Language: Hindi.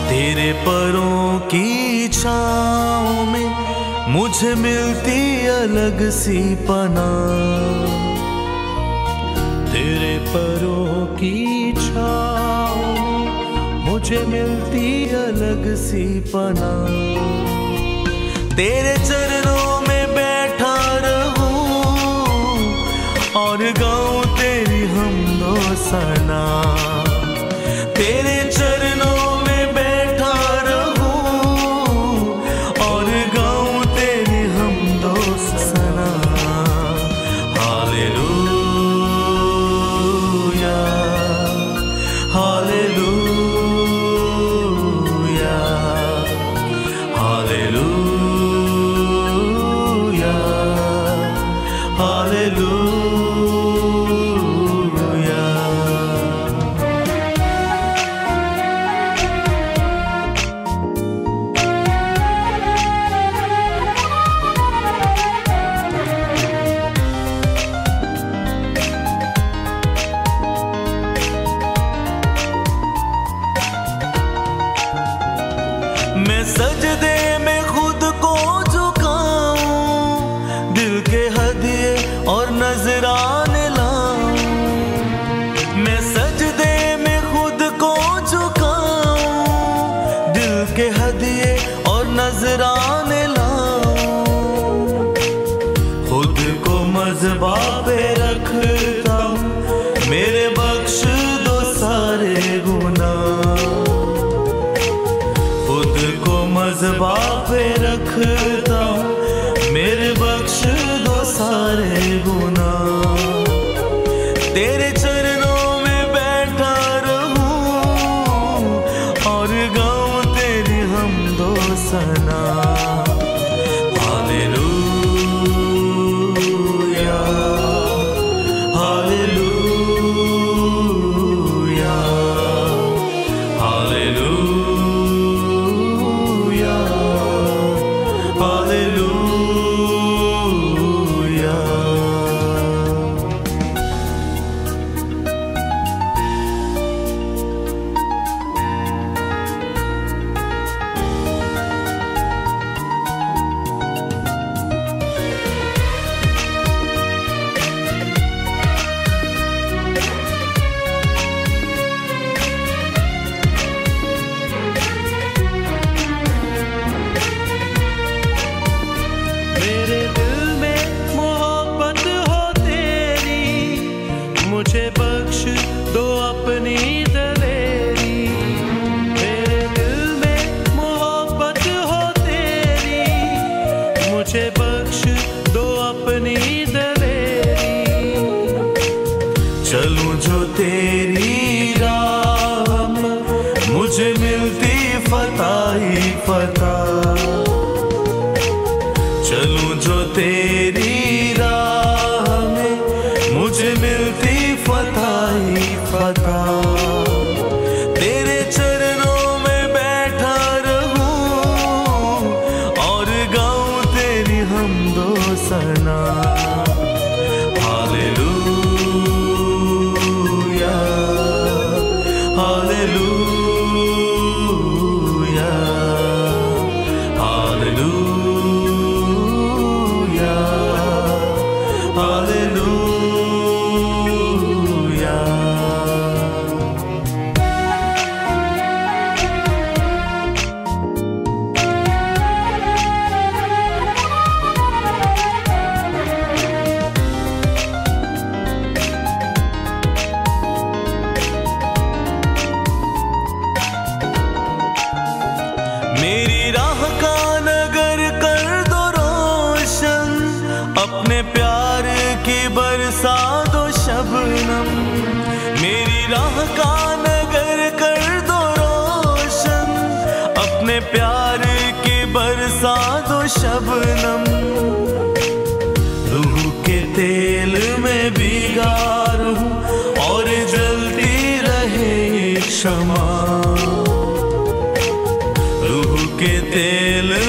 तेरे परों की छाँव में मुझे मिलती अलग सी पनाह। तेरे परों की छाँव में मुझे मिलती अलग सी पनाह। तेरे चरणों में बैठा रहूं और गाऊं तेरी हमदो सना। तेरे चरणों में बैठा रहूं और गाऊं तेरी हमदो सना। Hallelujah, hallelujah, hallelujah, hallelujah. मैं सजदे में खुद को झुकाऊं, दिल के हदिये और नजराने लाऊं। मैं सजदे में खुद को झुकाऊं, दिल के हदिये और नजराने लाऊं। खुद को मज़बा पे रखता हूं, मेरे बख्श दो सारे गुनाह। मज़बा पे रखता हूँ, मेरे बख्श दो सारे गुनाह। तेरे चरणों में बैठा रहूं और गाऊं तेरी हमदो सना। हालेलुया, हालेलुया, हालेलुया, मुझे बख्श दो अपनी दलेरी। मेरे दिल में मोहब्बत हो तेरी, मुझे बख्श दो अपनी दलेरी। चलूं जो तेरी राह में मुझे मिलती फतह ही फतह। चलूं जो तेरी राह में मुझे मिलती फतह ही फतह। तेरे चरणों में बैठा रहूं और गाऊं तेरी हमदो सना। Hallelujah, hallelujah, hallelujah, hallelujah. मेरी राह का नगर कर दो रोशन, अपने प्यार की बरसा दो शबनम। मेरी राह का नगर कर दो रोशन, अपने प्यार की बरसा दो शबनम। रूह के तेल में भीगा रहूं और जलती रहे शमा। रूह के तेल